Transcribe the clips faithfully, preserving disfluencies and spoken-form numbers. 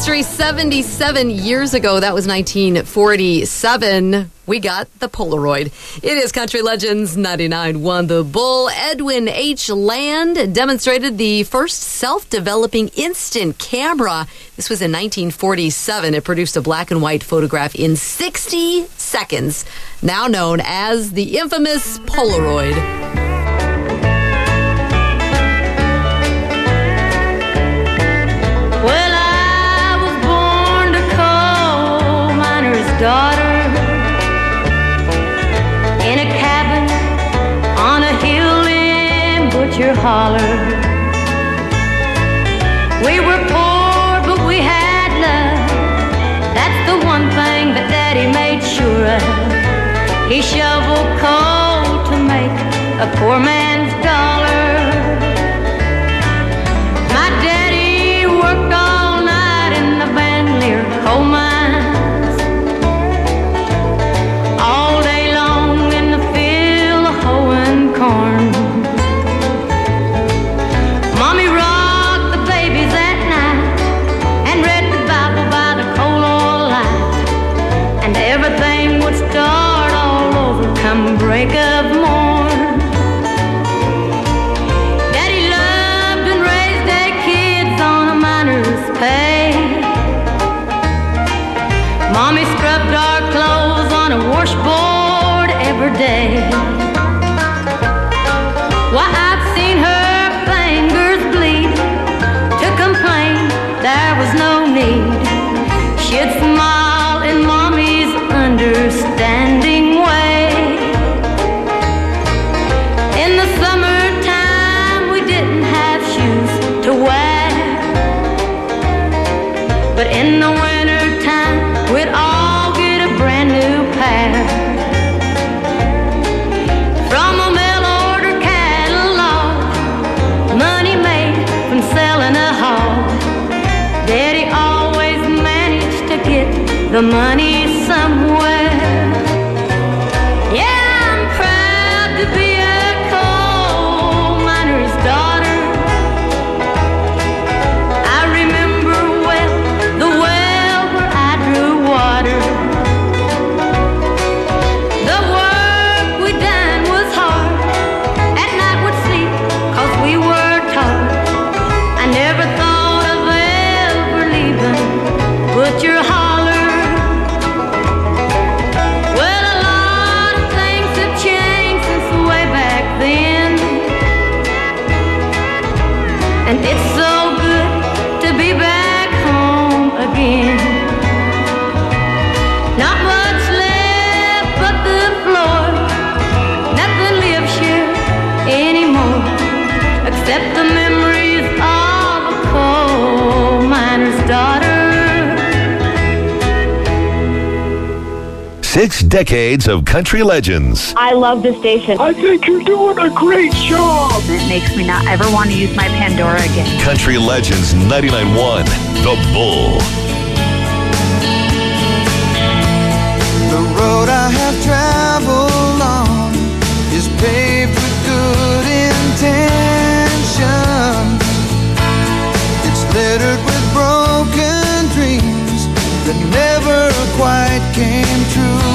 history, seventy-seven years ago, that was nineteen forty-seven, we got the Polaroid. It is Country Legends ninety-nine point one The Bull. Edwin H. Land demonstrated the first self-developing instant camera. This was in nineteen forty-seven. It produced a black and white photograph in sixty seconds, now known as the infamous Polaroid. Well, I was born to coal miner's daughter in a cabin on a hill in Butcher Holler. We were poor, but we had love. That's the one thing that Daddy made sure of. He shoveled coal to make a poor man's dollar. My daddy worked all night in the Van Leer coal mines, all day long in the field hoeing corn. Mommy rocked the babies at night and read the Bible by the coal oil light, and everything would start all over come break of morn. Daddy loved and raised their kids on a miner's pay. Mommy scrubbed our clothes on a washboard every day. Why, I've seen her fingers bleed. To complain, there was no need. She'd smile in Mommy's understanding way. In the summertime, we didn't have shoes to wear, but in the wintertime, we'd all get a brand new pair. From a mail order catalog, money made from selling a hog. Daddy always managed to get the money somewhere. Yeah, I'm proud to be a coal miner's daughter. I remember well the well where I drew water. The work we done was hard. At night we'd sleep 'cause we were taught. I never thought of ever leaving Butcher Holler. Well, a lot of things have changed since way back then, and it's so good to be back home again. Not much left but the floor. Nothing lives here anymore except the memories of a coal miner's daughter. Six decades of country legends. I love this station. I think you're doing a great job. It makes me not ever want to use my Pandora again. Country Legends ninety-nine point one The Bull. The road I have traveled on is paved with good intentions. It's littered with broken dreams that never quite came true.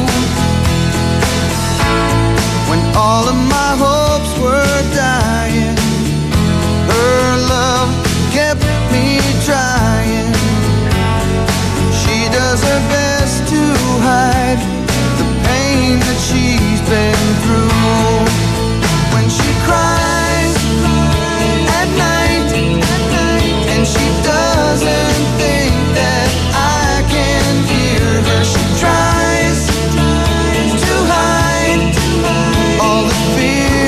When all of my hopes were dying, her love kept me trying. She does her best to hide the pain that she's been through. When she cries at night, and she doesn't think that I can hear her, she tries to hide all the fear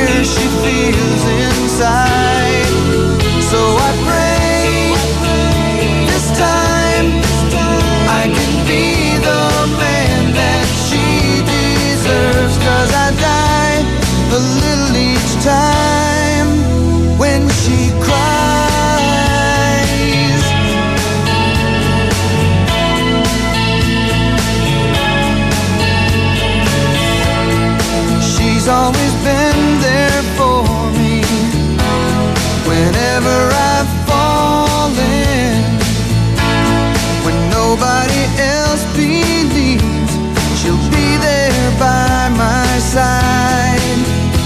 nobody else believes she'll be there by my side.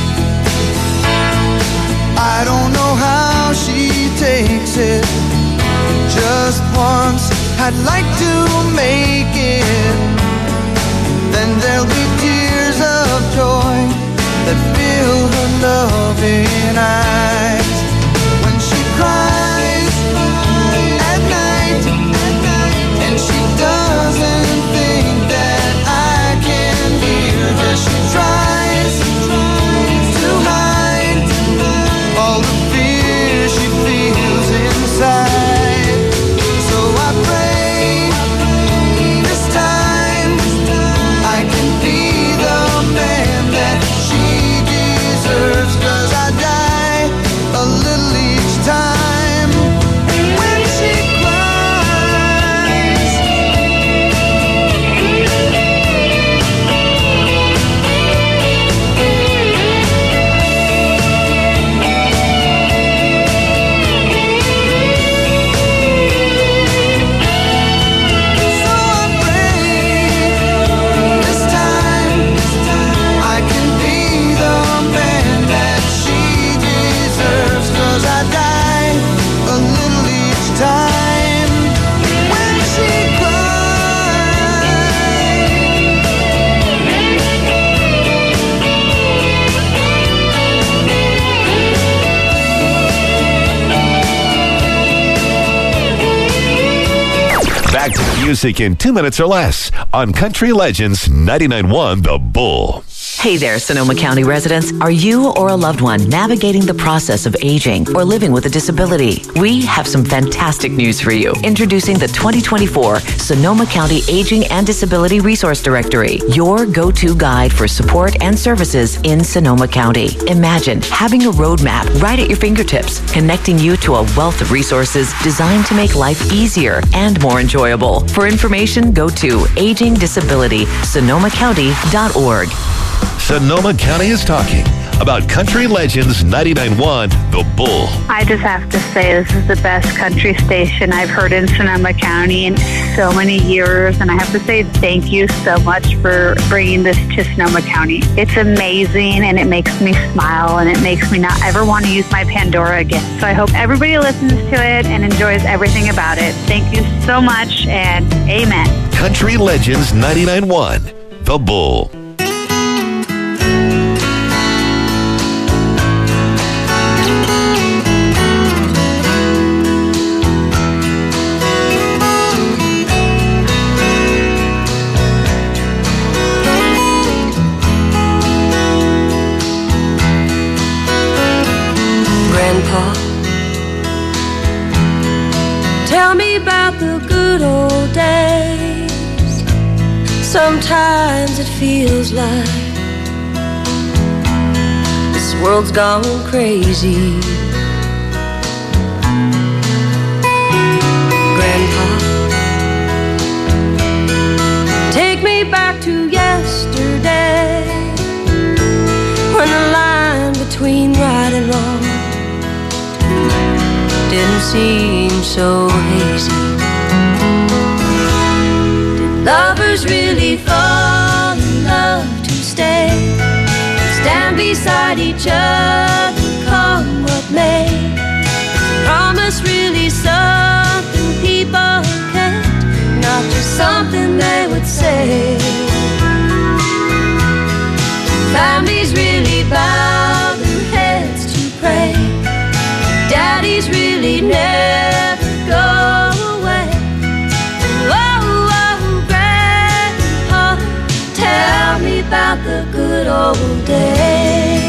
I don't know how she takes it. Just once I'd like to make it. Then there'll be tears of joy that fill her loving eyes. When she cries at night, and she doesn't think that I can hear her, she tries to hide all the fear she feels inside. So I pray this time I can be the man that she deserves, 'cause I die a little each time when she cries. So I pray this time I can be the man that she deserves, 'cause I die a little each time when she Back to the music in two minutes or less on Country Legends ninety-nine point one The Bull. Hey there, Sonoma County residents. Are you or a loved one navigating the process of aging or living with a disability? We have some fantastic news for you. Introducing the twenty twenty-four Sonoma County Aging and Disability Resource Directory, your go-to guide for support and services in Sonoma County. Imagine having a roadmap right at your fingertips, connecting you to a wealth of resources designed to make life easier and more enjoyable. For information, go to aging disability sonoma county dot org. Sonoma County is talking about Country Legends ninety-nine point one The Bull. I just have to say this is the best country station I've heard in Sonoma County in so many years, and I have to say thank you so much for bringing this to Sonoma County. It's amazing, and it makes me smile, and it makes me not ever want to use my Pandora again. So I hope everybody listens to it and enjoys everything about it. Thank you so much, and amen. Country Legends ninety-nine point one The Bull. Grandpa, tell me about the good old days. Sometimes it feels like this world's gone crazy. Grandpa, take me back to yesterday, when the line between right and wrong didn't seem so hazy. Did lovers really fall in love to stay, stand beside each other, come what may? Is promise really something people can't, not just something they would say? Families really bow their heads to pray, daddies really never go away. Oh, oh, Grandpa, tell me about the good old days.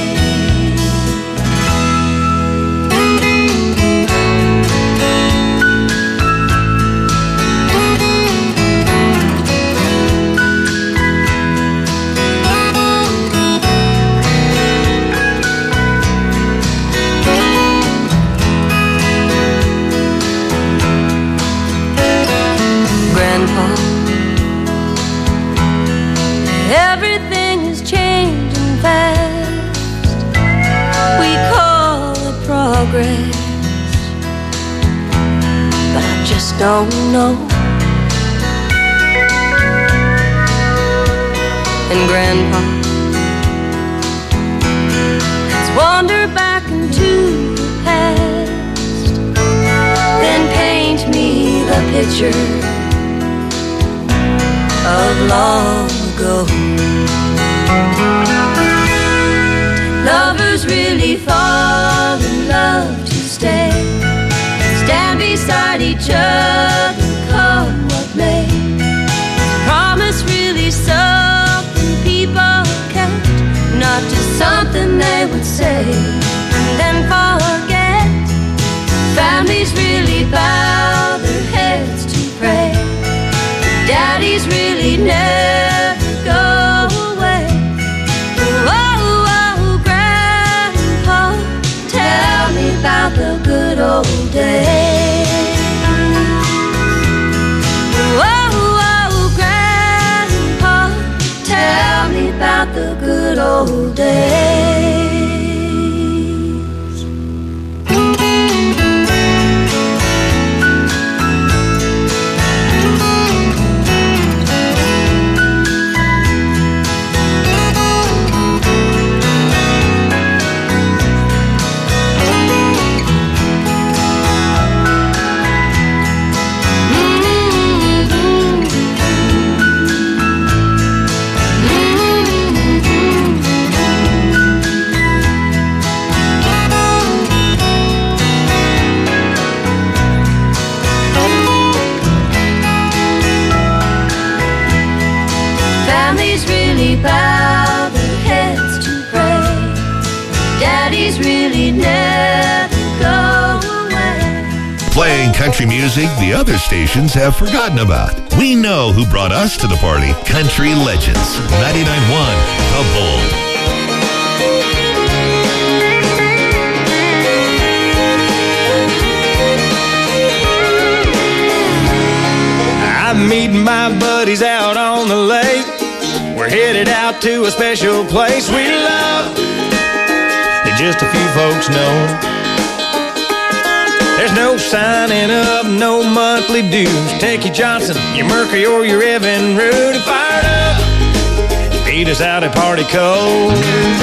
Everything is changing fast. We call it progress, but I just don't know and Grandpa. Let's wander back into the past, then paint me the picture of long ago. Lovers really fall in love to stay, stand beside each other, come what may. Promise really something people kept, not just something they would say and then forget. Families really bow their heads to pray, daddies really never go away. Oh, oh, Grandpa, tell me about the good old days. Oh, oh, Grandpa, tell me about the good old days. Families really bow their heads to pray, daddies really never go away. Playing country music the other stations have forgotten about. We know who brought us to the party. Country Legends, ninety-nine point one, The Bull. I'm meeting my buddies out on the lake. We're headed out to a special place we love that just a few folks know. There's no signing up, no monthly dues. Take your Johnson, your Mercury, or your Evan Root and fired up. Feed us out at Party Cove.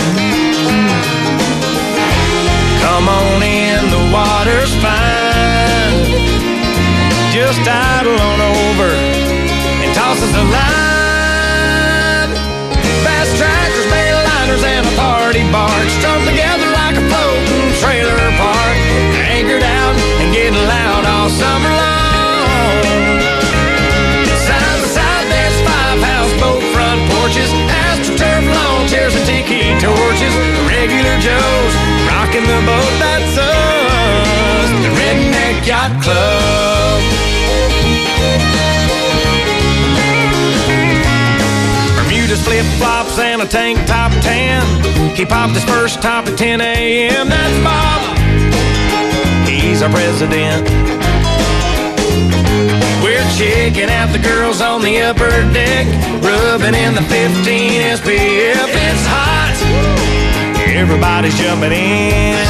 Come on in, the water's fine. Just idle on over and toss us a line. Bass tractors, bale liners, and a party barge strung together like a floating trailer park. Anchored out and getting loud all summer long. Side by side, there's five houseboat front porches, AstroTurf lawn chairs and tiki torches. Regular Joes rocking the boat, that's us, the Redneck Yacht Club. Bermuda's flip-flops and a tank top tan. He popped his first top at ten a.m. That's Bob, he's our president. We're checking out the girls on the upper deck, rubbing in the fifteen S P F. It's hot, everybody's jumping in.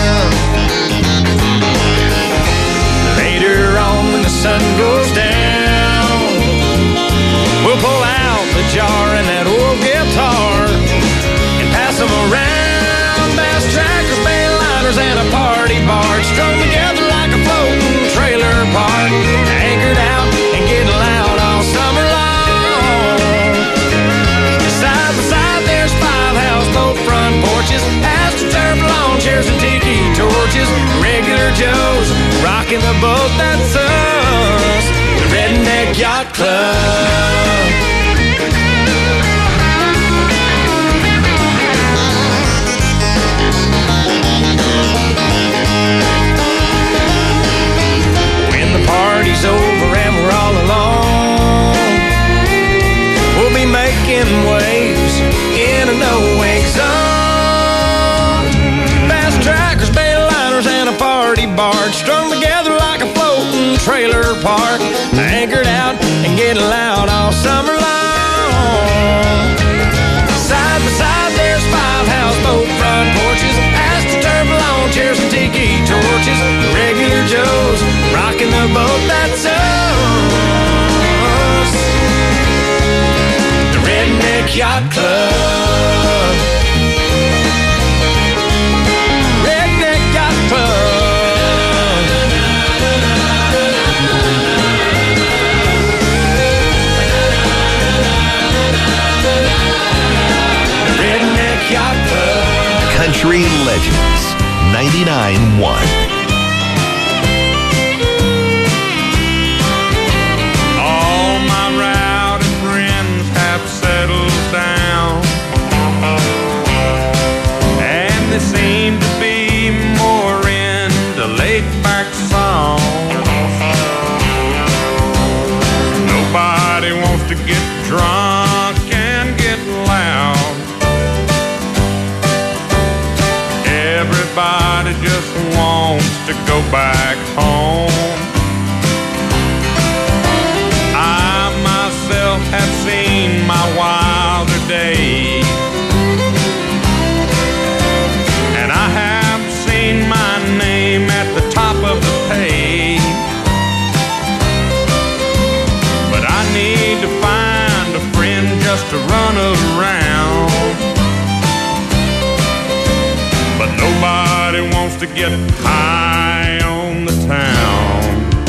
Later on when the sun goes down, we'll pull out the jar and that old guitar and pass them around. Bass tractors, bale liners, and a party barge strung together like a floating trailer park. Anchored out and getting loud all summer long. Side by side, there's five houseboat front porches, AstroTurf lawn chairs and tiki torches. Regular Joes rocking the boat, that's us, the Redneck Yacht Club. When the party's over and we're all alone, we'll be making waves in a no-wake zone. Fast trackers, bale liners, and a party barge strung together like a floating trailer park. Anchored out and getting loud all summer long. Side by side, there's five houseboat front porches, AstroTurf lawn chairs and tiki torches. Regular Joes rocking the boat, that's us, the Redneck Yacht Club. Redneck Yacht Club. Redneck Yacht Club. Country Legends ninety-nine point one. Seem to be more into laid-back songs. Nobody wants to get drunk and get loud. Everybody just wants to go back home. I myself have seen my wilder days. My name at the top of the page, but I need to find a friend just to run around. But nobody wants to get high on the town.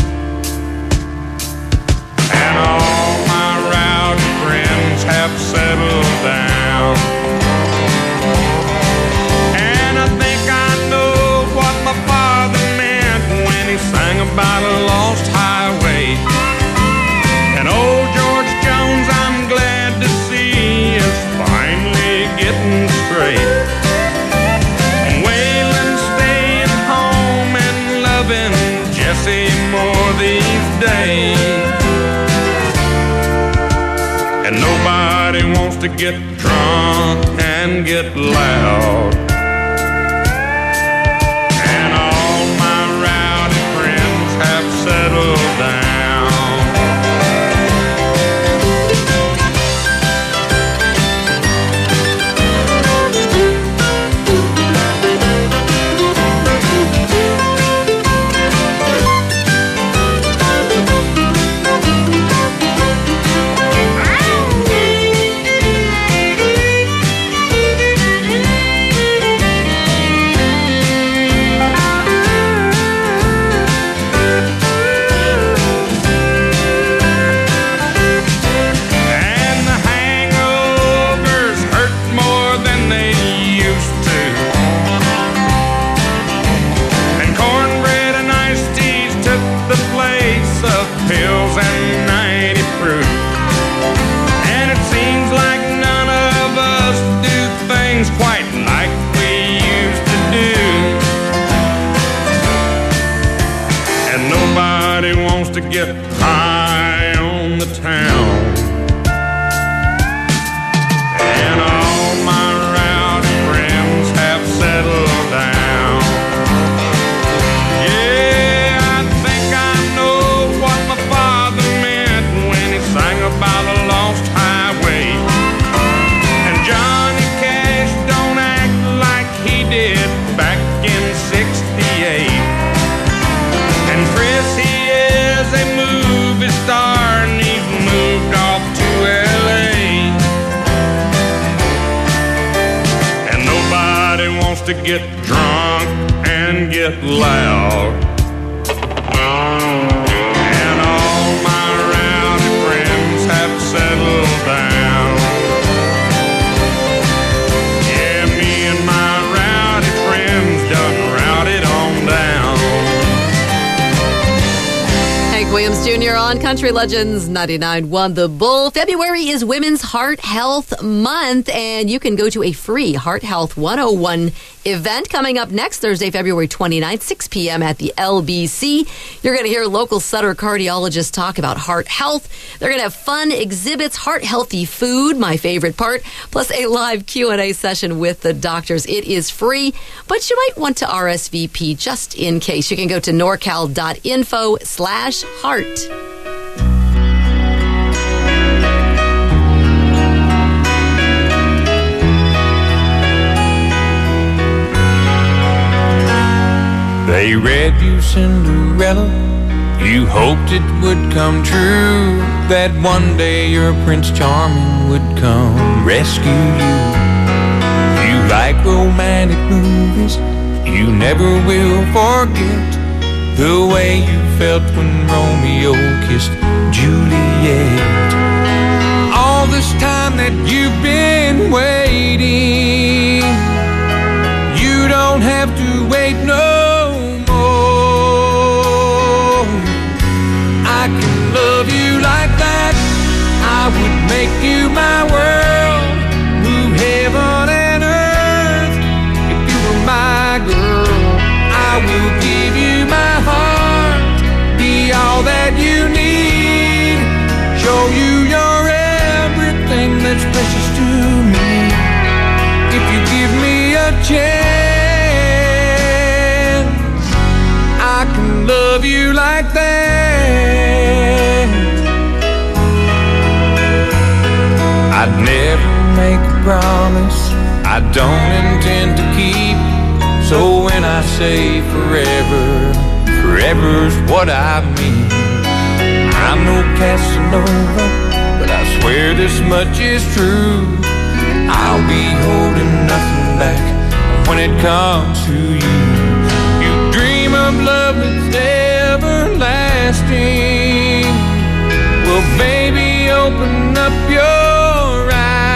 And all my rowdy friends have settled down. About a lost highway. And old George Jones, I'm glad to see, is finally getting straight. And Waylon's staying home and loving Jesse more these days. And nobody wants to get drunk and get loud. Settle down. Get high on the town. And all my rowdy friends have settled down. Yeah, I think I know what my father meant when he sang about a lost highway. And Johnny Cash don't act like he did back in sixty-eight. And Chris, he a movie star and he's moved off to L A. And nobody wants to get drunk and get loud. And all my rowdy friends have settled down. Yeah, me and my rowdy friends done routed on down. Williams Junior on Country Legends ninety-nine point one The Bull. February is Women's Heart Health Month, and you can go to a free Heart Health one oh one event coming up next Thursday, February twenty-ninth, six p.m. at the L B C. You're going to hear local Sutter cardiologists talk about heart health. They're going to have fun exhibits, heart-healthy food, my favorite part, plus a live Q and A session with the doctors. It is free, but you might want to R S V P just in case. You can go to norcal.info slash heart. They read you Cinderella, you hoped it would come true, that one day your Prince Charming would come rescue you. You like romantic movies, you never will forget the way you felt when Romeo kissed Juliet. All this time that you've been waiting, you don't have to wait no more. I can love you like that. I would make you my world, move heaven and earth. If you were my girl, I will give you my heart, be all that you need, show you your everything that's precious to me. If you give me a chance, I can love you like that. I'd never make a promise I don't intend to keep. So when I say forever, forever's what I mean. I'm no Casanova, but I swear this much is true. I'll be holding nothing back when it comes to you. You dream of love that's everlasting. Well, baby, open up your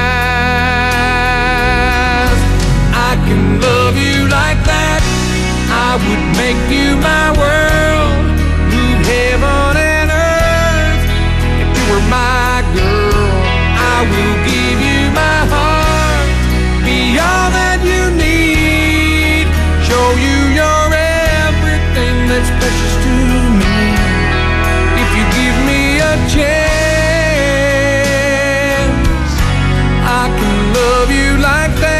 eyes. I can love you like that. I would make you my world, move heaven and earth. If you were my girl, I will give you my heart, be all that you need, show you your everything that's precious to me. If you give me a chance, I can love you like that.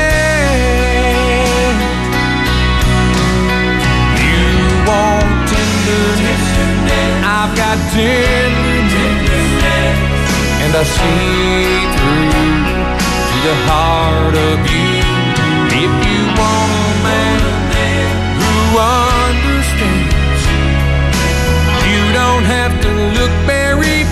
You want tenderness, I've got tenderness, and I see through to the heart of you. If you want a man who understands, you don't have to look very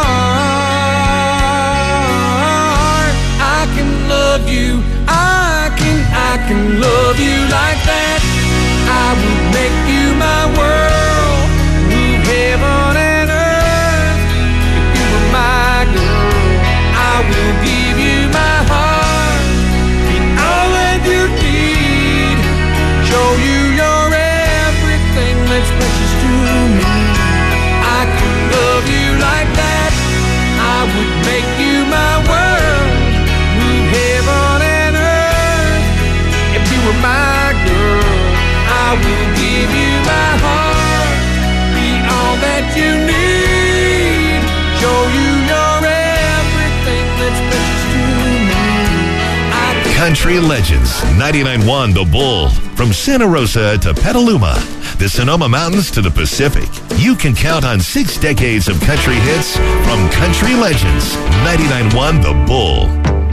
far. I can love you, I can, I can love you like that. I would make you my world, move heaven and earth. If you were my girl, I will give you my heart, be all that you need, show you your everything that's precious to me. I can love you like that. I would make you my world, move heaven and earth. If you were my girl, I will give you my heart, be all that you need, show you your everything that's precious to me. I can Country Legends, ninety-nine point one The Bull. From Santa Rosa to Petaluma, the Sonoma Mountains to the Pacific, you can count on six decades of country hits from Country Legends, ninety-nine point one The Bull.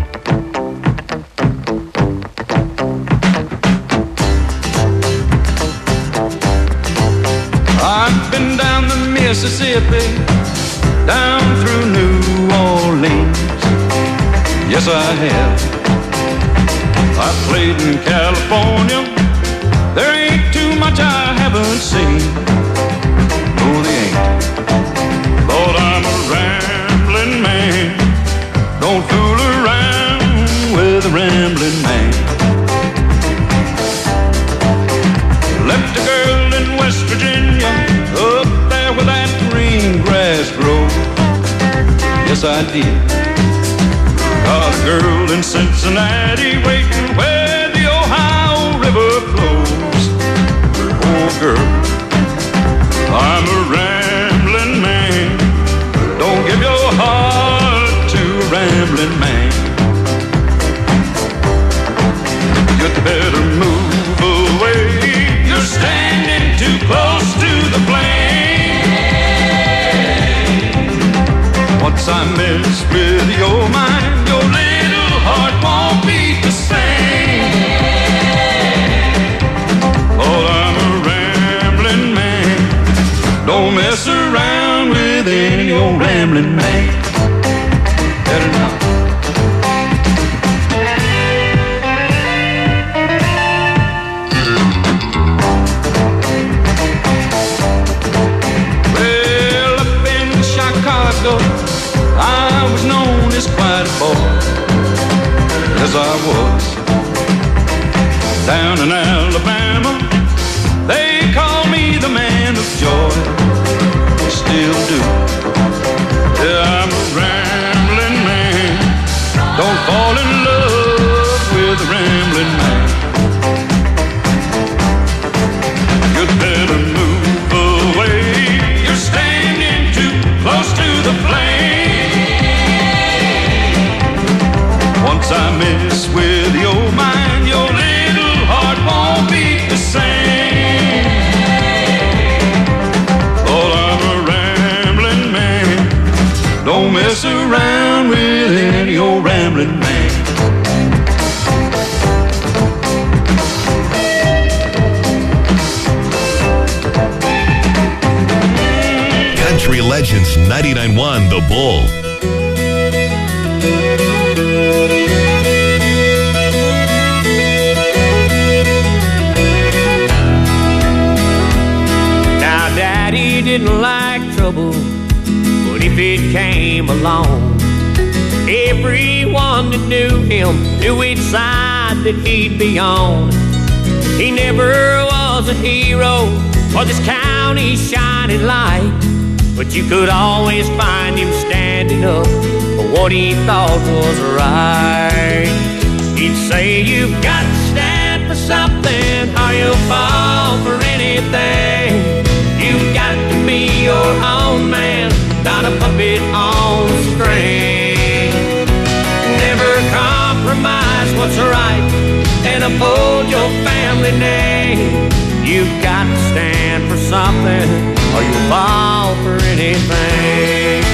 I've been down the Mississippi, down through New Orleans. Yes, I have. I played in California. There ain't too much I haven't seen. No, they ain't. Lord, I'm a rambling man. Don't fool around with a rambling man. Left a girl in West Virginia, up there where that green grass grows. Yes, I did. Got a girl in Cincinnati waiting where the Ohio River flows. Oh, girl, I'm a rambling man. Don't give your heart to a rambling man. You'd better move away. You're standing too close to the flame. Once I mess with your mind, your little heart won't beat the same. Oh, I'm a rambling man. Don't mess around with any old rambling man. Better not. as I was. Down in Alabama, they call me the man of joy. They still do. Yeah, I'm a rambling man. Don't fall in love with a rambling man. You better move away. You're standing too close to the flame. Once I mess with your mind, your little heart won't beat the same. Lord, I'm a rambling man. Don't mess around with any old rambling man. Country Legends ninety-nine point one The Bull. Now, Daddy didn't like trouble, but if it came along, everyone that knew him knew which side that he'd be on. He never was a hero or this county's shining light, but you could always find him standing up for what he thought was right. He'd say, you've got to stand for something or you'll fall for anything. You've got to be your own man, not a puppet on a string. Never compromise what's right and uphold your family name. You've got to stand for something or you'll fall for anything.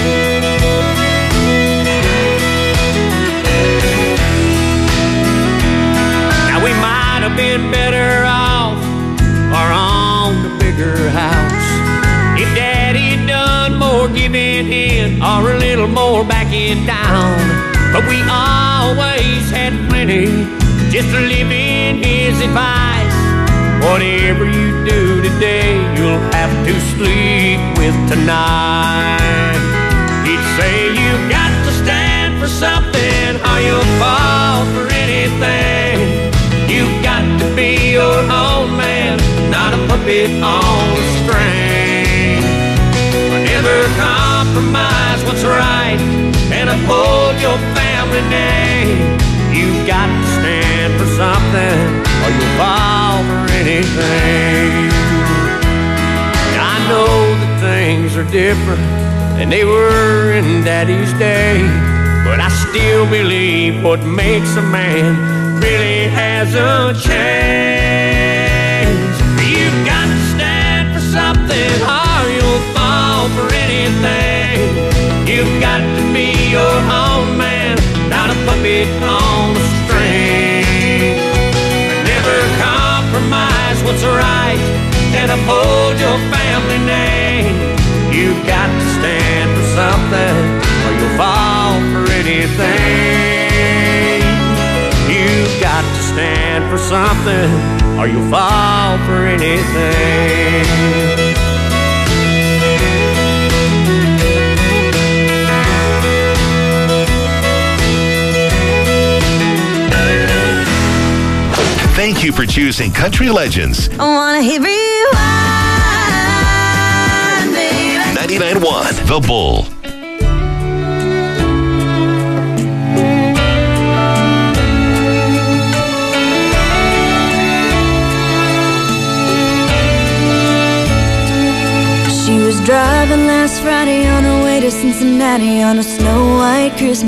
Now we might have been better off or on the bigger house if Daddy had done more giving in or a little more backing down. But we always had plenty just to live in his advice. Whatever you do today, you'll have to sleep with tonight. He'd say, you've got to stand for something or you'll fall for anything. You've got to be your own man, not a puppet on a string. Never compromise what's right and uphold your family name. You've got to stand for something or you'll fall for anything. I know that things are different than they were in Daddy's day, but I still believe what makes a man really hasn't changed. You've got to stand for something or you'll fall for anything. You've got to be your own man, not a puppet on a string. Never compromise what's right and uphold your family name. You've got to stand for something or you'll fall for anything. You've got to stand for something or you'll fall for anything. Thank you for choosing Country Legends I wanna hear rewind, baby. ninety-nine point one The Bull. She was driving last Friday on her way to Cincinnati on a snow white Christmas